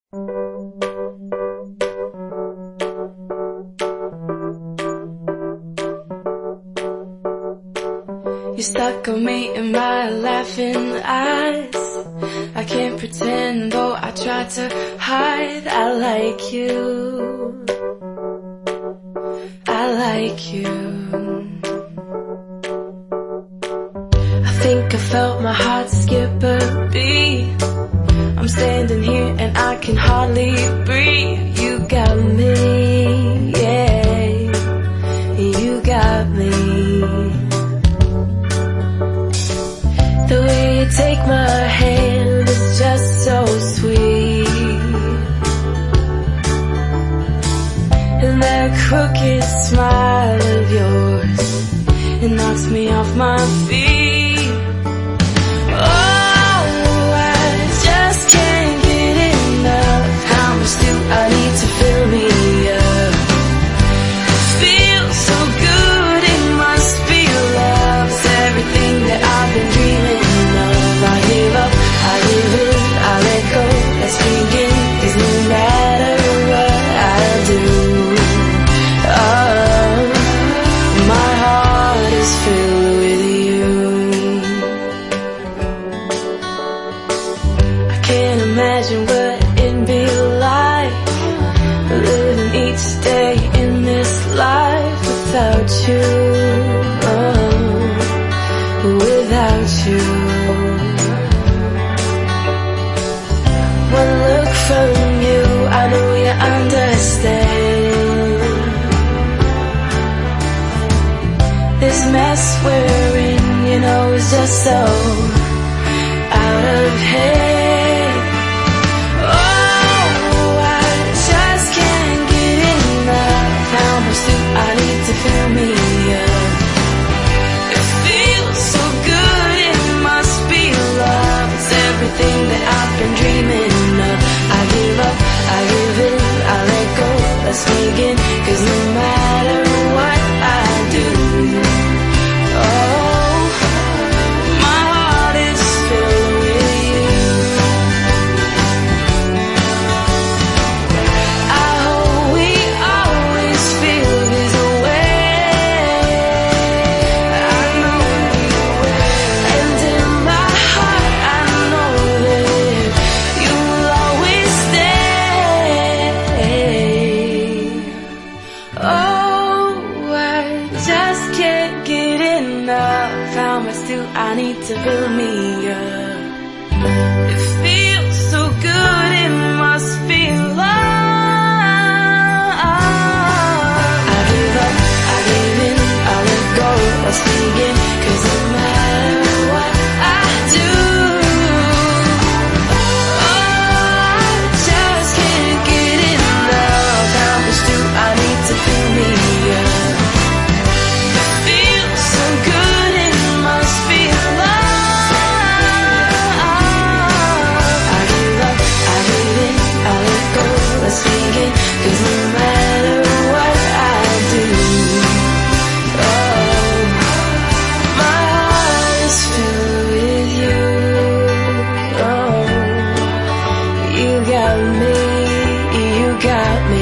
You stuck on me in my laughing eyes. I can't pretend, though I try to hide. I like you, I like you. I think I felt my heart skip a beat. I'm standing here and I can hardly breathe. You got me, yeah, you got me. The way you take my hand is just so sweet, and that crooked smile of yours, it knocks me off my feet. Oh, I just can't get enough. How much do I need to fill me up? It feels so good, it must be love. It's everything that I've been dreaming. I give up, I give in, I let go. Let's begin, 'cause no matter what I do, oh, my heart is filled with you. I can't imagine what it'd be like living each day in this life without you, oh, without you. One look from you, I know you understand. This mess we're in, you know, is just so out of hand. Oh, I just can't get enough. How much do I need to fill me up? It feels so good, it must be love. It's everything that I've been dreaming. I give up, I give in, I let go. Let's begin, 'cause no matter what I do, oh, my heart is filled with you. I hope we always feel this way. I know you will, and in my heart I know that you will always stay. Oh, I just can't get enough. How much do I need to fill me up? It feels so good, it must be love. I give up, I give in, I let go. Let's begin, 'cause no matter what I do, oh, I just can't get enough. How much do I need to fill me up? It feels so good, it must be love. I give up, I give in, I let go. Let's begin, 'cause no matter what I do, oh, my heart is filled with you. Oh, you got me, you got me.